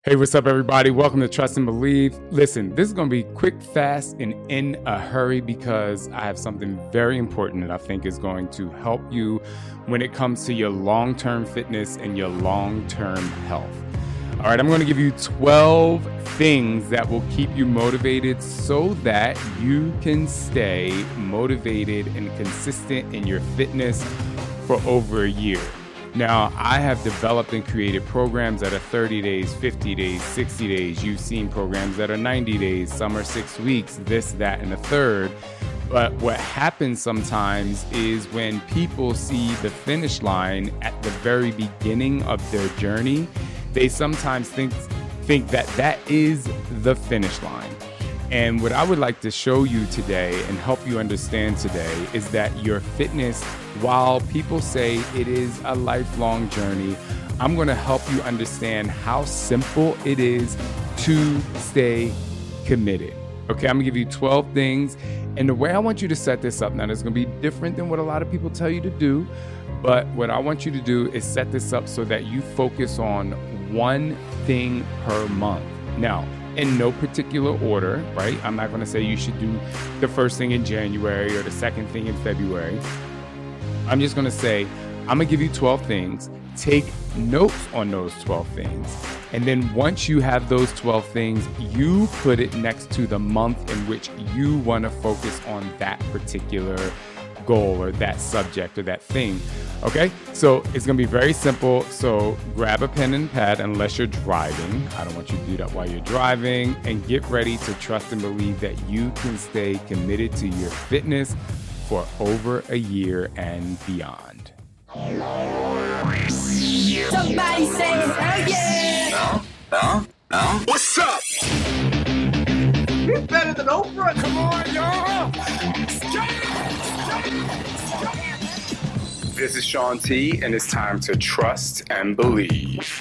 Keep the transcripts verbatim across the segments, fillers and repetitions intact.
Hey, what's up, everybody? Welcome to Trust and Believe. Listen, this is going to be quick, fast, and in a hurry because I have something very important that I think is going to help you when it comes to your long-term fitness and your long-term health. All right, I'm going to give you twelve things that will keep you motivated so that you can stay motivated and consistent in your fitness for over a year. Now, I have developed and created programs that are thirty days, fifty days, sixty days. You've seen programs that are ninety days, some are six weeks, this, that, and a third. But what happens sometimes is when people see the finish line at the very beginning of their journey, they sometimes think, think that that is the finish line. And what I would like to show you today and help you understand today is that your fitness, while people say it is a lifelong journey, I'm going to help you understand how simple it is to stay committed. Okay, I'm going to give you twelve things. And the way I want you to set this up, now it's going to be different than what a lot of people tell you to do. But what I want you to do is set this up so that you focus on one thing per month. Now, in no particular order, right? I'm not going to say you should do the first thing in January or the second thing in February. I'm just going to say, I'm going to give you twelve things. Take notes on those twelve things. And then once you have those twelve things, you put it next to the month in which you want to focus on that particular goal or that subject or that thing. Okay, so it's going to be very simple. So grab a pen and pad unless you're driving. I don't want you to do that while you're driving, and get ready to trust and believe that you can stay committed to your fitness for over a year and beyond. Somebody say hell yeah! No, no, no. What's up? He's better than Oprah. Come on, y'all. This is Sean T, and it's time to trust and believe.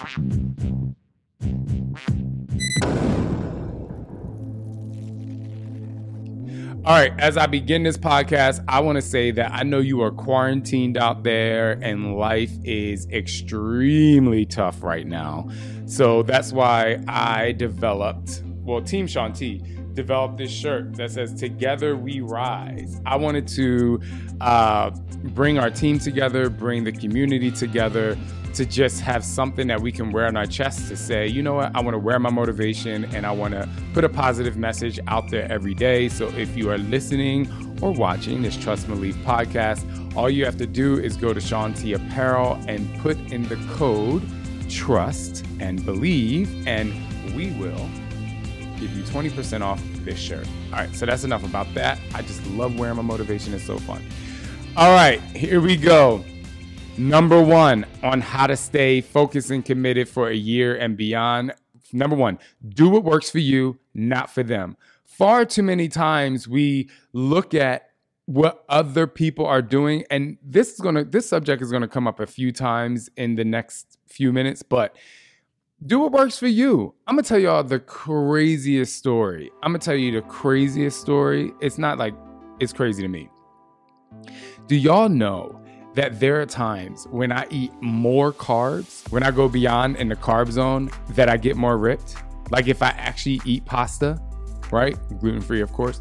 All right, as I begin this podcast, I want to say that I know you are quarantined out there and life is extremely tough right now. So that's why I developed, well, Team Sean T developed this shirt that says, "Together we rise." I wanted to uh, bring our team together, bring the community together, to just have something that we can wear on our chest to say, you know what, I want to wear my motivation and I want to put a positive message out there every day. So if you are listening or watching this Trust and Believe podcast, all you have to do is go to Sean T Apparel and put in the code TRUST and BELIEVE, and we will give you twenty percent off this shirt. All right, so that's enough about that. I just love wearing my motivation. It's so fun. All right, here we go. Number one on how to stay focused and committed for a year and beyond. Number one, do what works for you, not for them. Far too many times we look at what other people are doing, and this is gonna this subject is gonna come up a few times in the next few minutes, but do what works for you. I'm gonna tell y'all the craziest story. I'm gonna tell you the craziest story. It's not like it's crazy to me. Do y'all know that there are times when I eat more carbs, when I go beyond in the carb zone, that I get more ripped? Like if I actually eat pasta, right? Gluten-free, of course.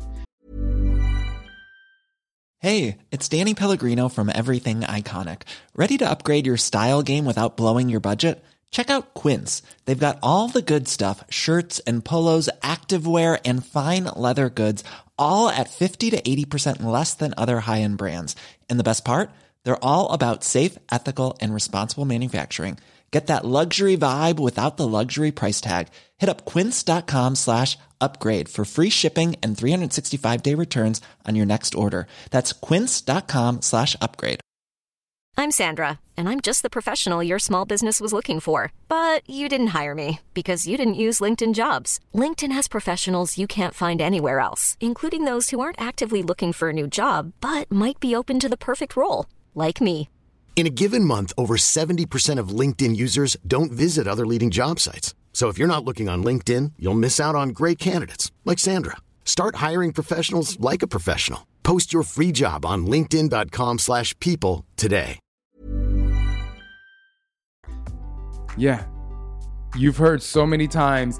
Hey, it's Danny Pellegrino from Everything Iconic. Ready to upgrade your style game without blowing your budget? Check out Quince. They've got all the good stuff, shirts and polos, activewear, and fine leather goods, all at fifty to eighty percent less than other high-end brands. And the best part? They're all about safe, ethical, and responsible manufacturing. Get that luxury vibe without the luxury price tag. Hit up quince.com slash upgrade for free shipping and three sixty-five day returns on your next order. That's quince.com slash upgrade. I'm Sandra, and I'm just the professional your small business was looking for. But you didn't hire me because you didn't use LinkedIn Jobs. LinkedIn has professionals you can't find anywhere else, including those who aren't actively looking for a new job, but might be open to the perfect role, like me. In a given month, over seventy percent of LinkedIn users don't visit other leading job sites. So if you're not looking on LinkedIn, you'll miss out on great candidates like Sandra. Start hiring professionals like a professional. Post your free job on linkedin.com slash people today. Yeah. You've heard so many times,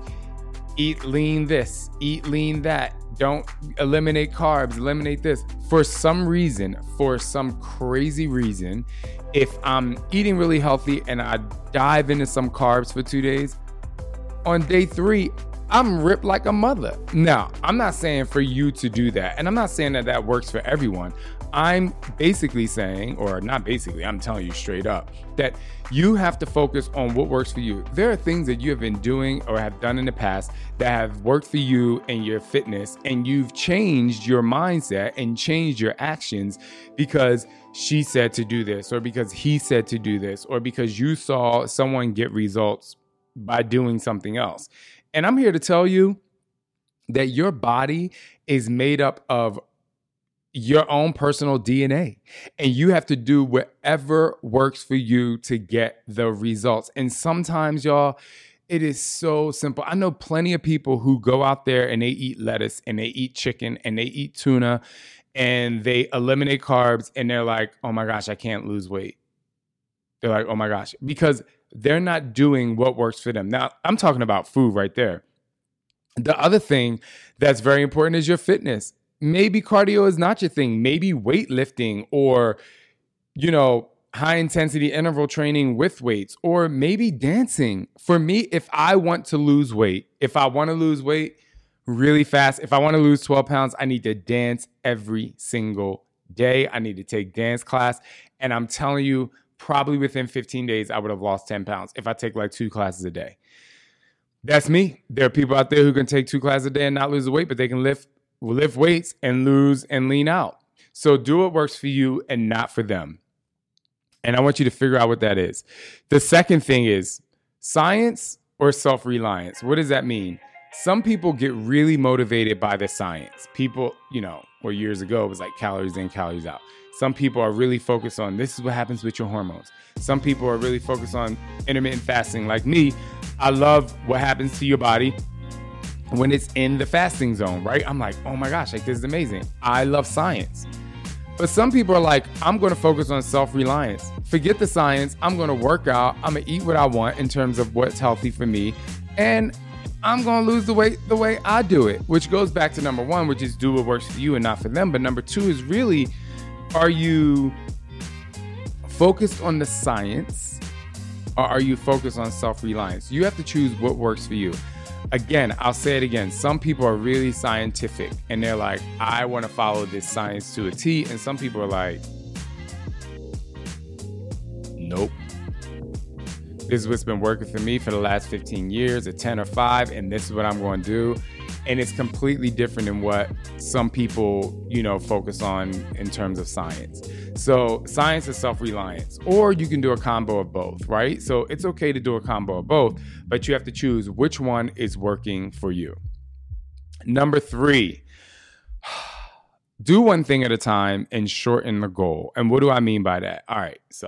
eat lean this, eat lean that. Don't eliminate carbs, eliminate this. For some reason, for some crazy reason, if I'm eating really healthy and I dive into some carbs for two days, on day three, I'm ripped like a mother. Now, I'm not saying for you to do that. And I'm not saying that that works for everyone. I'm basically saying, or not basically, I'm telling you straight up, that you have to focus on what works for you. There are things that you have been doing or have done in the past that have worked for you and your fitness, and you've changed your mindset and changed your actions because she said to do this, or because he said to do this, or because you saw someone get results by doing something else. And I'm here to tell you that your body is made up of your own personal D N A, and you have to do whatever works for you to get the results. And sometimes, y'all, it is so simple. I know plenty of people who go out there and they eat lettuce and they eat chicken and they eat tuna and they eliminate carbs and they're like, oh my gosh, I can't lose weight. They're like, oh my gosh, because they're not doing what works for them. Now, I'm talking about food right there. The other thing that's very important is your fitness. Maybe cardio is not your thing. Maybe weightlifting or, you know, high intensity interval training with weights, or maybe dancing. For me, if I want to lose weight, if I want to lose weight really fast, if I want to lose twelve pounds, I need to dance every single day. I need to take dance class. And I'm telling you, probably within fifteen days, I would have lost ten pounds if I take like two classes a day. That's me. There are people out there who can take two classes a day and not lose the weight, but they can lift lift weights and lose and lean out. So do what works for you and not for them. And I want you to figure out what that is. The second thing is science or self-reliance. What does that mean? Some people get really motivated by the science. People, you know, or years ago, it was like calories in, calories out. Some people are really focused on this is what happens with your hormones. Some people are really focused on intermittent fasting. Like me, I love what happens to your body when it's in the fasting zone, right? I'm like, oh my gosh, like this is amazing. I love science. But some people are like, I'm going to focus on self-reliance. Forget the science. I'm going to work out. I'm going to eat what I want in terms of what's healthy for me. And I'm going to lose the weight the way I do it, which goes back to number one, which is do what works for you and not for them. But number two is really, are you focused on the science or are you focused on self-reliance? You have to choose what works for you. Again, I'll say it again. Some people are really scientific and they're like, I want to follow this science to a T. And some people are like, nope. This is what's been working for me for the last fifteen years, a ten or five, and this is what I'm going to do. And it's completely different than what some people, you know, focus on in terms of science. So science is self-reliance, or you can do a combo of both, right? So it's okay to do a combo of both, but you have to choose which one is working for you. Number three, do one thing at a time and shorten the goal. And what do I mean by that? All right, so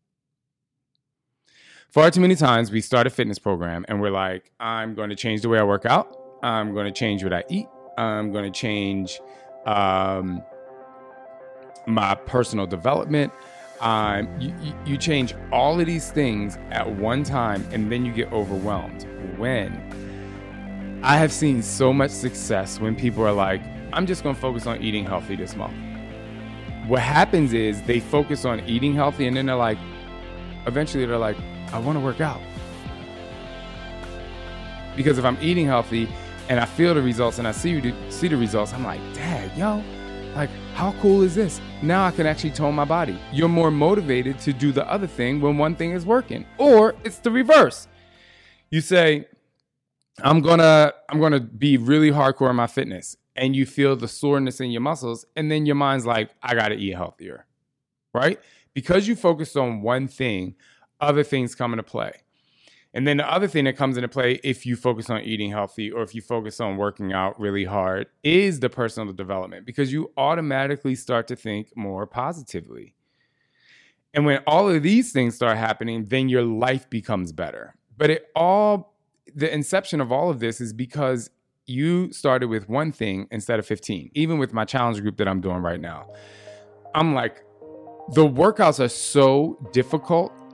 far too many times we start a fitness program and we're like, I'm going to change the way I work out. I'm going to change what I eat. I'm going to change um, my personal development. Um, you, you change all of these things at one time and then you get overwhelmed. When I have seen so much success when people are like, I'm just going to focus on eating healthy this month. What happens is they focus on eating healthy and then they're like, eventually they're like, I want to work out. Because if I'm eating healthy and I feel the results and I see, see the results, I'm like, dad, yo, like, how cool is this? Now I can actually tone my body. You're more motivated to do the other thing when one thing is working. Or it's the reverse. You say, I'm gonna, I'm gonna be really hardcore in my fitness. And you feel the soreness in your muscles. And then your mind's like, I gotta eat healthier, right? Because you focused on one thing, other things come into play. And then the other thing that comes into play if you focus on eating healthy or if you focus on working out really hard is the personal development, because you automatically start to think more positively. And when all of these things start happening, then your life becomes better. But it all, the inception of all of this is because you started with one thing instead of fifteen. Even with my challenge group that I'm doing right now, I'm like, the workouts are so difficult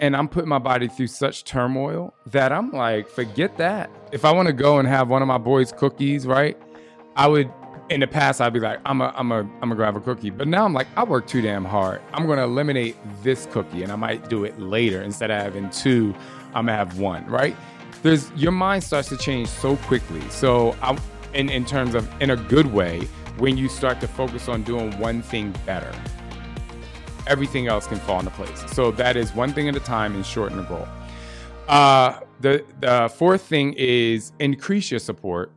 and I'm putting my body through such turmoil that I'm like, forget that. If I want to go and have one of my boys' cookies, right? I would, in the past, I'd be like, I'm a, I'm a, I'm gonna grab a cookie. But now I'm like, I work too damn hard. I'm gonna eliminate this cookie, and I might do it later. Instead of having two, I'm gonna have one, right? There's, your mind starts to change so quickly. So I, in, in terms of, in a good way, when you start to focus on doing one thing better, everything else can fall into place. So that is one thing at a time and shorten the goal. Uh, the, the fourth thing is increase your support.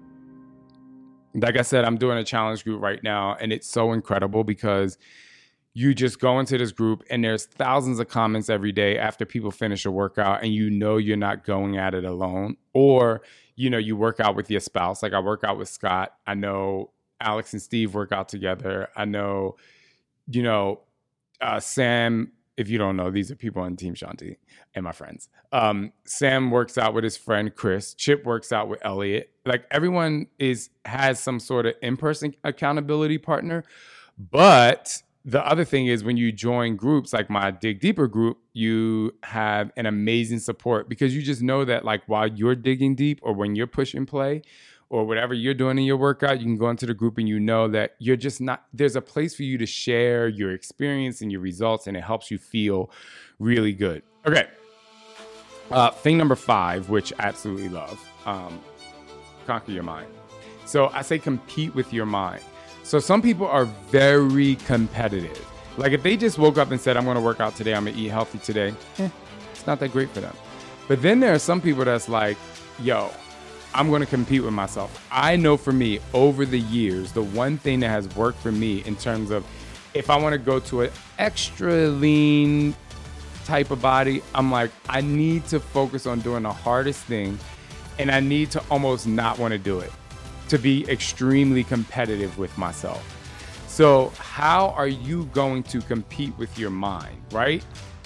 Like I said, I'm doing a challenge group right now, and it's so incredible because you just go into this group and there's thousands of comments every day after people finish a workout, and you know you're not going at it alone. Or, you know, you work out with your spouse. Like I work out with Scott. I know Alex and Steve work out together. I know, you know, uh, Sam, if you don't know, these are people on Team Shanti and my friends. Um, Sam works out with his friend Chris. Chip works out with Elliot. Like everyone is has some sort of in-person accountability partner. But the other thing is when you join groups like my Dig Deeper group, you have an amazing support because you just know that like while you're digging deep or when you're pushing play or whatever you're doing in your workout, you can go into the group and you know that you're just not, there's a place for you to share your experience and your results, and it helps you feel really good. Okay. Uh, thing number five, which I absolutely love, um, conquer your mind. So I say compete with your mind. So some people are very competitive. Like if they just woke up and said, I'm going to work out today, I'm going to eat healthy today, eh, it's not that great for them. But then there are some people that's like, yo, I'm going to compete with myself. I know for me, over the years, the one thing that has worked for me in terms of if I want to go to an extra lean type of body, I'm like, I need to focus on doing the hardest thing, and I need to almost not want to do it to be extremely competitive with myself. So how are you going to compete with your mind, right?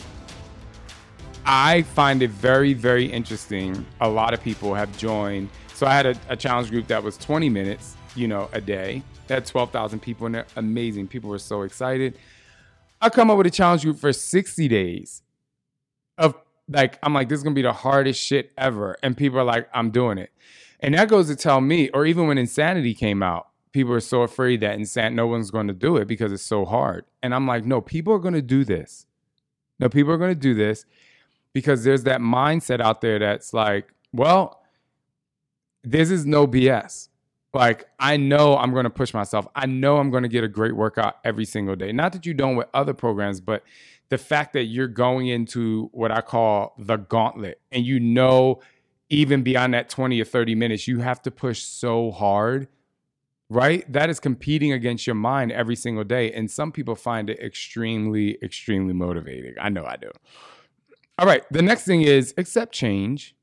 I find it very, very interesting. A lot of people have joined. So I had a, a challenge group that was twenty minutes, you know, a day. They had twelve thousand people in there. Amazing. People were so excited. I come up with a challenge group for sixty days of like, I'm like, this is going to be the hardest shit ever. And people are like, I'm doing it. And that goes to tell me, or even when Insanity came out, people are so afraid that Insan- no one's going to do it because it's so hard. And I'm like, no, people are going to do this. No, people are going to do this. Because there's that mindset out there that's like, well, this is no B S. Like, I know I'm going to push myself. I know I'm going to get a great workout every single day. Not that you don't with other programs, but the fact that you're going into what I call the gauntlet. And you know, even beyond that twenty or thirty minutes, you have to push so hard, right? That is competing against your mind every single day. And some people find it extremely, extremely motivating. I know I do. All right, the next thing is accept change.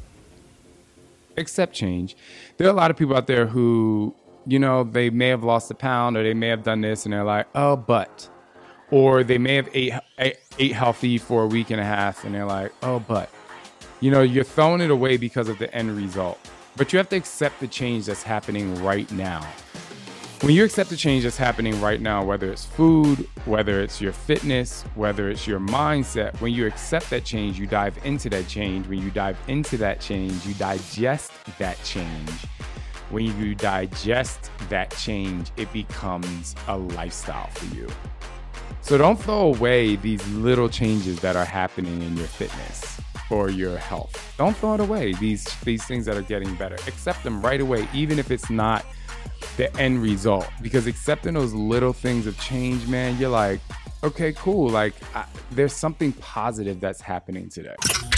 Accept change. There are a lot of people out there who, you know, they may have lost a pound or they may have done this and they're like, oh, but. Or they may have ate, ate, ate healthy for a week and a half and they're like, oh, but. You know, you're throwing it away because of the end result. But you have to accept the change that's happening right now. When you accept the change that's happening right now, whether it's food, whether it's your fitness, whether it's your mindset, when you accept that change, you dive into that change. When you dive into that change, you digest that change. When you digest that change, it becomes a lifestyle for you. So don't throw away these little changes that are happening in your fitness or your health. Don't throw it away, these, these things that are getting better. Accept them right away, even if it's not the end result, because accepting those little things of change, man, you're like, okay, cool. Like I, there's something positive that's happening today.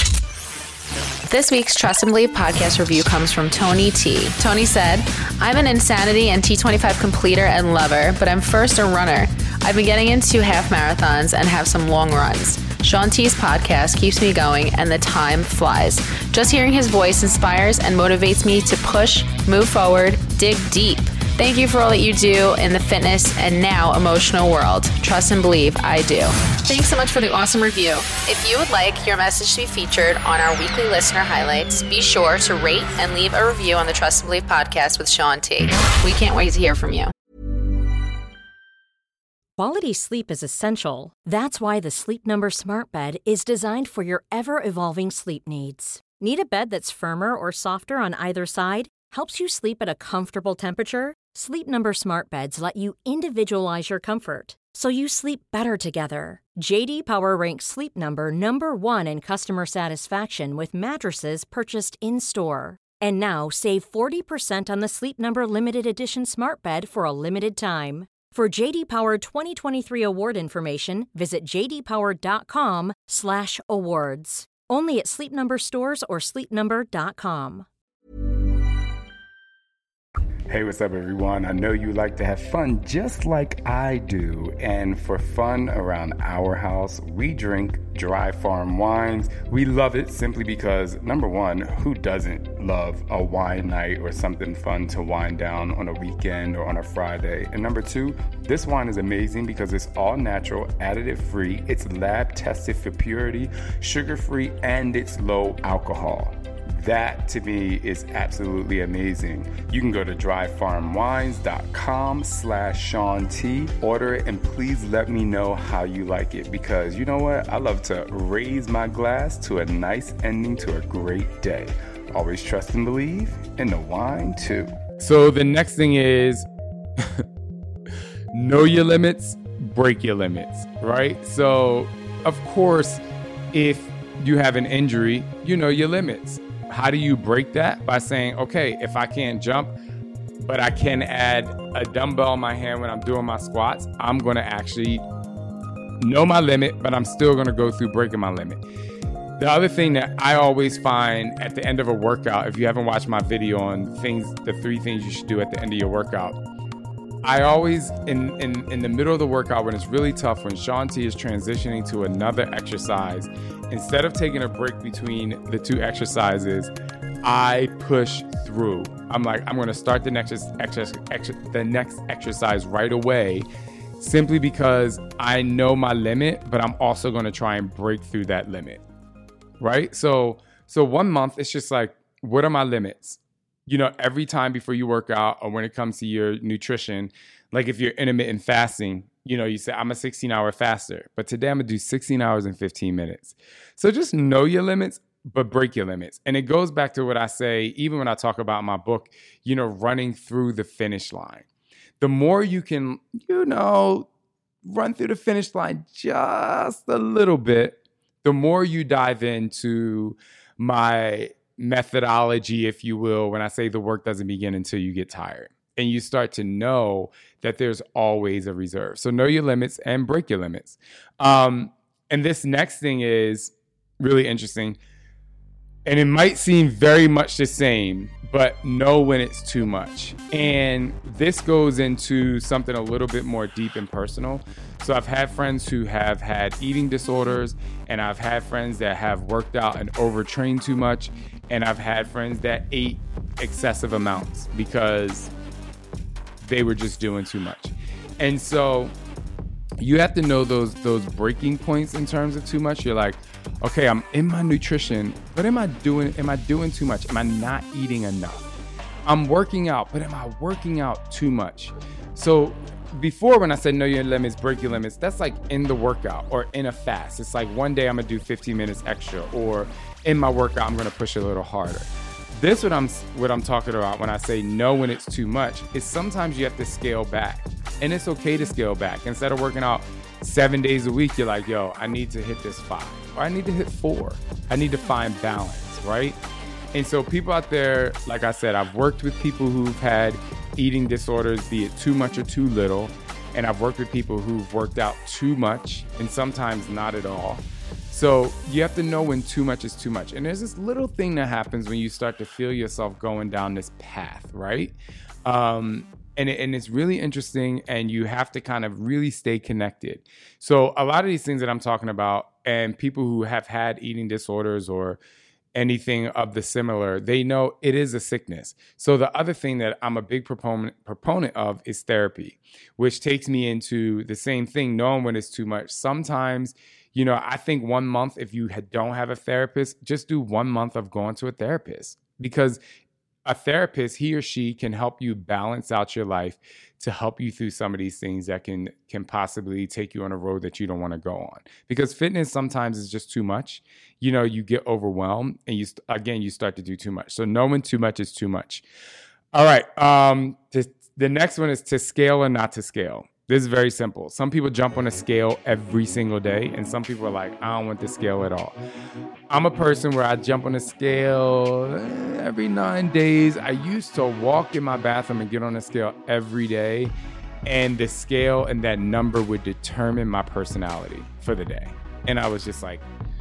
This week's Trust and Believe podcast review comes from Tony T. Tony said, I'm an Insanity and T twenty-five completer and lover, but I'm first a runner. I've been getting into half marathons and have some long runs. Sean T's podcast keeps me going and the time flies. Just hearing his voice inspires and motivates me to push, move forward, dig deep. Thank you for all that you do in the fitness and now emotional world. Trust and believe, I do. Thanks so much for the awesome review. If you would like your message to be featured on our weekly listener highlights, be sure to rate and leave a review on the Trust and Believe podcast with Sean T. We can't wait to hear from you. Quality sleep is essential. That's why the Sleep Number Smart Bed is designed for your ever-evolving sleep needs. Need a bed that's firmer or softer on either side? Helps you sleep at a comfortable temperature? Sleep Number Smart Beds let you individualize your comfort, so you sleep better together. J D Power ranks Sleep Number number one in customer satisfaction with mattresses purchased in-store. And now, save forty percent on the Sleep Number Limited Edition Smart Bed for a limited time. For J D Power twenty twenty-three award information, visit j d power dot com slash awards. Only at Sleep Number stores or sleep number dot com. Hey, what's up, everyone? I know you like to have fun just like I do. And for fun around our house, we drink Dry Farm wines. We love it simply because, number one, who doesn't love a wine night or something fun to wind down on a weekend or on a Friday? And number two, this wine is amazing because it's all natural, additive free, it's lab tested for purity, sugar free, and it's low alcohol. That, to me, is absolutely amazing. You can go to dry farm wines dot com slash Sean T. Order it, and please let me know how you like it. Because you know what? I love to raise my glass to a nice ending to a great day. Always trust and believe in the wine, too. So the next thing is know your limits, break your limits, right? So, of course, if you have an injury, you know your limits. How do you break that? By saying, okay, if I can't jump, but I can add a dumbbell in my hand when I'm doing my squats, I'm going to actually know my limit, but I'm still going to go through breaking my limit. The other thing that I always find at the end of a workout, if you haven't watched my video on things, the three things you should do at the end of your workout, I always, in, in, in the middle of the workout, when it's really tough, when Sean T is transitioning to another exercise, instead of taking a break between the two exercises, I push through. I'm like, I'm going to start the next, exercise, the next exercise right away, simply because I know my limit, but I'm also going to try and break through that limit, right? So, so one month, it's just like, what are my limits? You know, every time before you work out or when it comes to your nutrition, like if you're intermittent fasting, you know, you say, I'm a sixteen hour faster, but today I'm gonna do sixteen hours and fifteen minutes. So just know your limits, but break your limits. And it goes back to what I say, even when I talk about my book, you know, running through the finish line. The more you can, you know, run through the finish line just a little bit, the more you dive into my methodology, if you will, when I say the work doesn't begin until you get tired. And you start to know that there's always a reserve. So know your limits and break your limits. Um, and this next thing is really interesting. And it might seem very much the same, but know when it's too much. And this goes into something a little bit more deep and personal. So I've had friends who have had eating disorders, and I've had friends that have worked out and overtrained too much. And I've had friends that ate excessive amounts because they were just doing too much. And so you have to know those those breaking points in terms of too much. You're like, okay, I'm in my nutrition, but am I doing am I doing too much? Am I not eating enough? I'm working out, but am I working out too much? So before, when I said know your limits, break your limits, that's like in the workout or in a fast. It's like one day I'm gonna do fifteen minutes extra, or in my workout I'm gonna push a little harder. This what I'm what I'm talking about when I say know when it's too much is sometimes you have to scale back, and it's okay to scale back. Instead of working out seven days a week, you're like, yo, I need to hit this five, or I need to hit four. I need to find balance, right? And so people out there, like I said, I've worked with people who've had eating disorders, be it too much or too little. And I've worked with people who've worked out too much and sometimes not at all. So you have to know when too much is too much. And there's this little thing that happens when you start to feel yourself going down this path, right? Um, and, it, and it's really interesting, and you have to kind of really stay connected. So a lot of these things that I'm talking about, and people who have had eating disorders or anything of the similar, they know it is a sickness. So the other thing that I'm a big proponent proponent of is therapy, which takes me into the same thing, knowing when it's too much. Sometimes, you know, I think one month, if you don't have a therapist, just do one month of going to a therapist, because a therapist, he or she can help you balance out your life to help you through some of these things that can can possibly take you on a road that you don't want to go on. Because fitness sometimes is just too much. You know, you get overwhelmed and you again, you start to do too much. So knowing too much is too much. All right. Um, the, the next one is to scale or not to scale. This is very simple. Some people jump on a scale every single day, and some people are like, I don't want the scale at all. I'm a person where I jump on a scale every nine days. I used to walk in my bathroom and get on a scale every day, and the scale and that number would determine my personality for the day. And I was just like,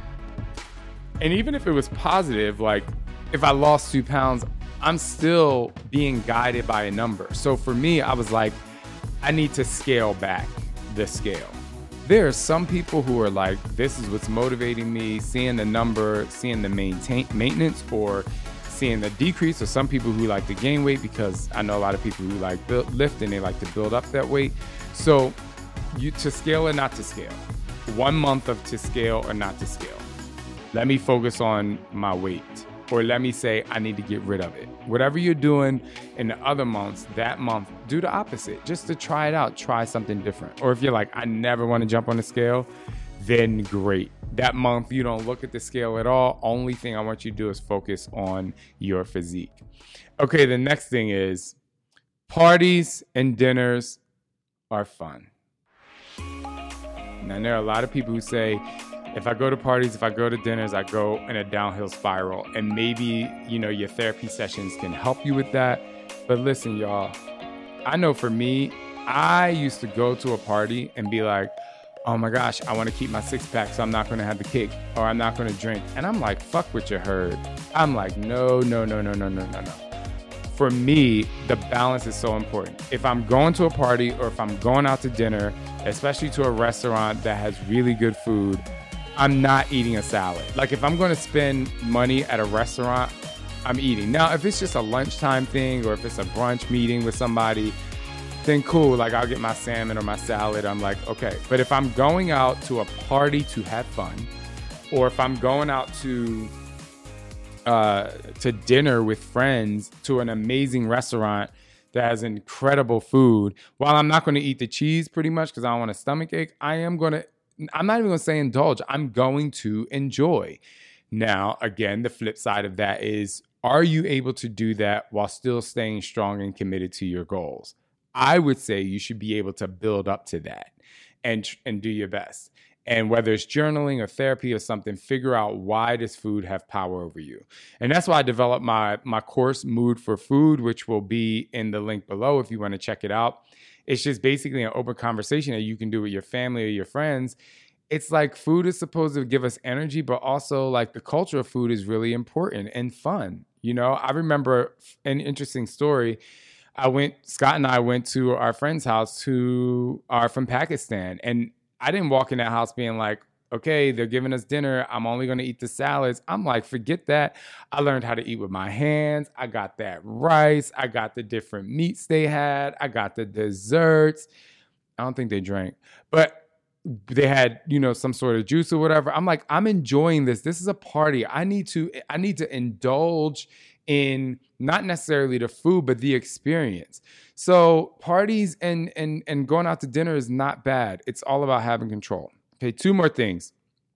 and even if it was positive, like if I lost two pounds, I'm still being guided by a number. So for me, I was like, I need to scale back the scale. There are some people who are like, this is what's motivating me, seeing the number, seeing the maintain maintenance or seeing the decrease, or some people who like to gain weight, because I know a lot of people who like build, lift and they like to build up that weight. So you to scale or not to scale. One month of to scale or not to scale. Let me focus on my weight. Or let me say, I need to get rid of it. Whatever you're doing in the other months, that month, do the opposite. Just to try it out, try something different. Or if you're like, I never want to jump on the scale, then great. That month, you don't look at the scale at all. Only thing I want you to do is focus on your physique. Okay, the next thing is parties and dinners are fun. Now, there are a lot of people who say, if I go to parties, if I go to dinners, I go in a downhill spiral. And maybe, you know, your therapy sessions can help you with that. But listen, y'all, I know for me, I used to go to a party and be like, oh my gosh, I want to keep my six pack, so I'm not going to have the cake, or I'm not going to drink. And I'm like, fuck what you heard. I'm like, no, no, no, no, no, no, no, no. For me, the balance is so important. If I'm going to a party or if I'm going out to dinner, especially to a restaurant that has really good food, I'm not eating a salad. Like if I'm going to spend money at a restaurant, I'm eating. Now, if it's just a lunchtime thing or if it's a brunch meeting with somebody, then cool. Like I'll get my salmon or my salad. I'm like, okay. But if I'm going out to a party to have fun, or if I'm going out to uh, to dinner with friends to an amazing restaurant that has incredible food, while I'm not going to eat the cheese pretty much because I don't want a stomach ache, I am going to I'm not even going to say indulge. I'm going to enjoy. Now, again, the flip side of that is, are you able to do that while still staying strong and committed to your goals? I would say you should be able to build up to that and, and do your best. And whether it's journaling or therapy or something, figure out why does food have power over you. And that's why I developed my, my course, Mood for Food, which will be in the link below if you want to check it out. It's just basically an open conversation that you can do with your family or your friends. It's like food is supposed to give us energy, but also like the culture of food is really important and fun. You know, I remember an interesting story. I went, Scott and I went to our friend's house who are from Pakistan. And I didn't walk in that house being like, okay, they're giving us dinner. I'm only going to eat the salads. I'm like, forget that. I learned how to eat with my hands. I got that rice. I got the different meats they had. I got the desserts. I don't think they drank, but they had, you know, some sort of juice or whatever. I'm like, I'm enjoying this. This is a party. I need to, I need to indulge in not necessarily the food, but the experience. So parties and, and, and going out to dinner is not bad. It's all about having control. Okay, two more things.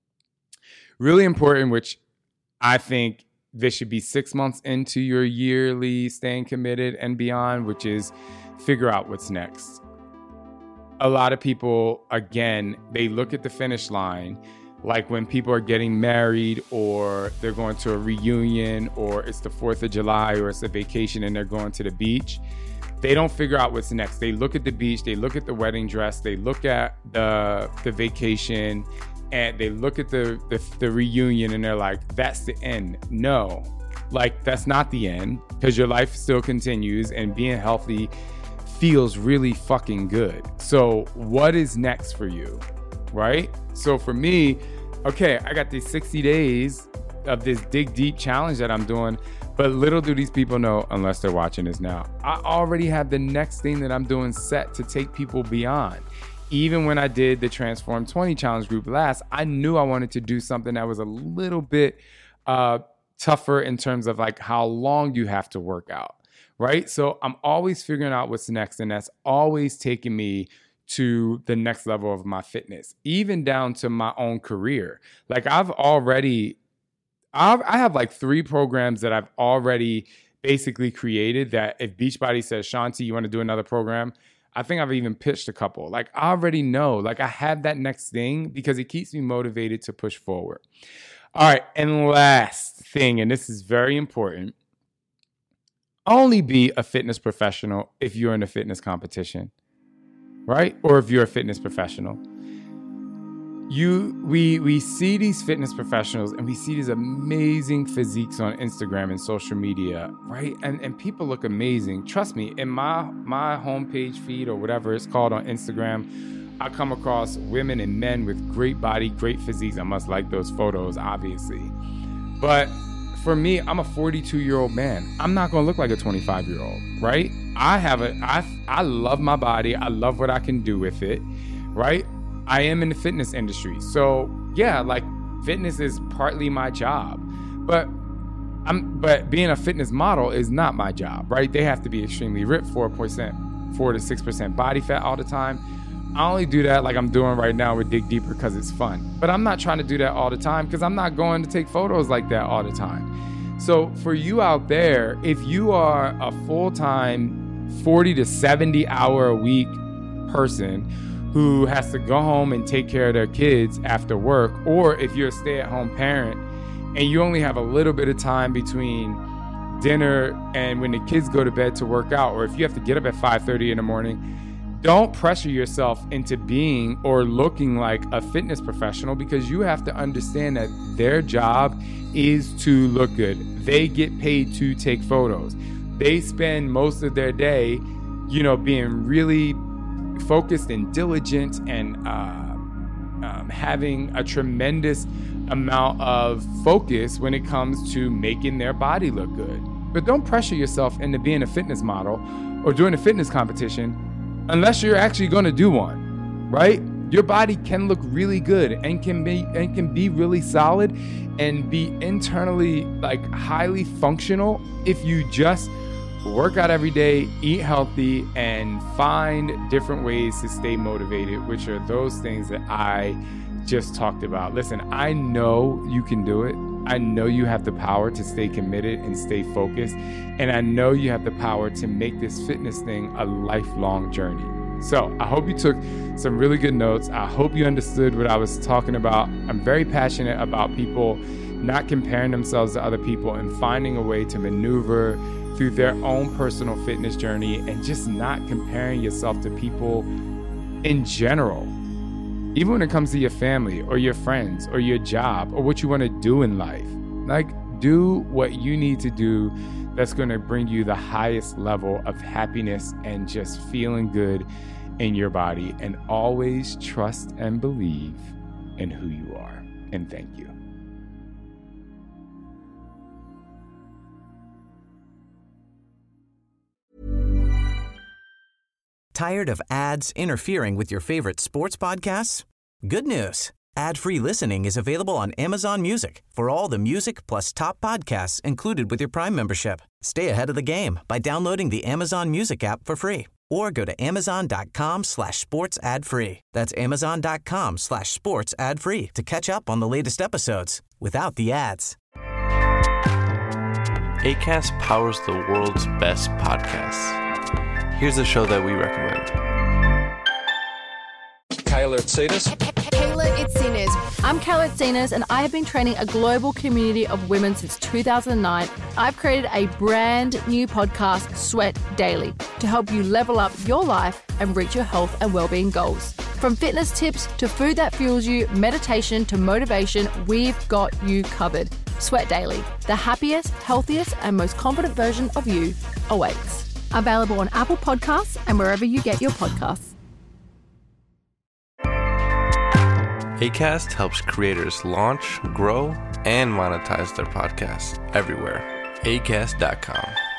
Really important, which I think this should be six months into your yearly staying committed and beyond, which is figure out what's next. A lot of people, again, they look at the finish line, like when people are getting married or they're going to a reunion or it's the fourth of July or it's a vacation and they're going to the beach. They don't figure out what's next. They look at the beach, they look at the wedding dress, they look at the the vacation, and they look at the, the, the reunion and they're like, that's the end. No, like that's not the end, because your life still continues and being healthy feels really fucking good. So what is next for you, right? So for me, okay, I got these sixty days of this dig deep challenge that I'm doing. But little do these people know, unless they're watching this now, I already have the next thing that I'm doing set to take people beyond. Even when I did the Transform twenty Challenge group last, I knew I wanted to do something that was a little bit uh, tougher in terms of like how long you have to work out, right? So I'm always figuring out what's next, and that's always taking me to the next level of my fitness, even down to my own career. Like I've already, I've, I have like three programs that I've already basically created that if Beachbody says, Shanti, you want to do another program? I think I've even pitched a couple. Like I already know, like I have that next thing because it keeps me motivated to push forward. All right. And last thing, and this is very important, only be a fitness professional if you're in a fitness competition, right? Or if you're a fitness professional. You, we, we see these fitness professionals and we see these amazing physiques on Instagram and social media, right? And and people look amazing. Trust me, in my my homepage feed or whatever it's called on Instagram, I come across women and men with great body, great physiques. I must like those photos, obviously. But for me, I'm a forty-two-year-old man. I'm not going to look like a twenty-five-year-old, right? I have a, I, I love my body. I love what I can do with it, right? I am in the fitness industry. So yeah, like fitness is partly my job, but I'm, but being a fitness model is not my job, right? They have to be extremely ripped, four percent, four to six percent body fat all the time. I only do that like I'm doing right now with Dig Deeper because it's fun, but I'm not trying to do that all the time because I'm not going to take photos like that all the time. So for you out there, if you are a full-time forty to seventy hour a week person who has to go home and take care of their kids after work, or if you're a stay-at-home parent and you only have a little bit of time between dinner and when the kids go to bed to work out, or if you have to get up at five thirty in the morning, don't pressure yourself into being or looking like a fitness professional because you have to understand that their job is to look good. They get paid to take photos. They spend most of their day, you know, being really focused and diligent and uh, um, having a tremendous amount of focus when it comes to making their body look good. But don't pressure yourself into being a fitness model or doing a fitness competition unless you're actually going to do one, right? Your body can look really good and can be and can be really solid and be internally like highly functional if you just work out every day, eat healthy, and find different ways to stay motivated, which are those things that I just talked about. Listen, I know you can do it. I know you have the power to stay committed and stay focused. And I know you have the power to make this fitness thing a lifelong journey. So I hope you took some really good notes. I hope you understood what I was talking about. I'm very passionate about people not comparing themselves to other people and finding a way to maneuver through their own personal fitness journey and just not comparing yourself to people in general. Even when it comes to your family or your friends or your job or what you want to do in life. Like, do what you need to do that's going to bring you the highest level of happiness and just feeling good in your body. And always trust and believe in who you are. And thank you. Tired of ads interfering with your favorite sports podcasts? Good news. Ad-free listening is available on Amazon Music for all the music plus top podcasts included with your Prime membership. Stay ahead of the game by downloading the Amazon Music app for free or go to amazon.com slash sports ad free. That's amazon.com slash sports ad free to catch up on the latest episodes without the ads. Acast powers the world's best podcasts. Here's a show that we recommend. Kayla Itsinas. Kayla Itsinas. I'm Kayla Itsinas, and I have been training a global community of women since two thousand nine. I've created a brand new podcast, Sweat Daily, to help you level up your life and reach your health and well-being goals. From fitness tips to food that fuels you, meditation to motivation, we've got you covered. Sweat Daily, the happiest, healthiest, and most confident version of you awaits. Available on Apple Podcasts and wherever you get your podcasts. Acast helps creators launch, grow, and monetize their podcasts everywhere. acast dot com.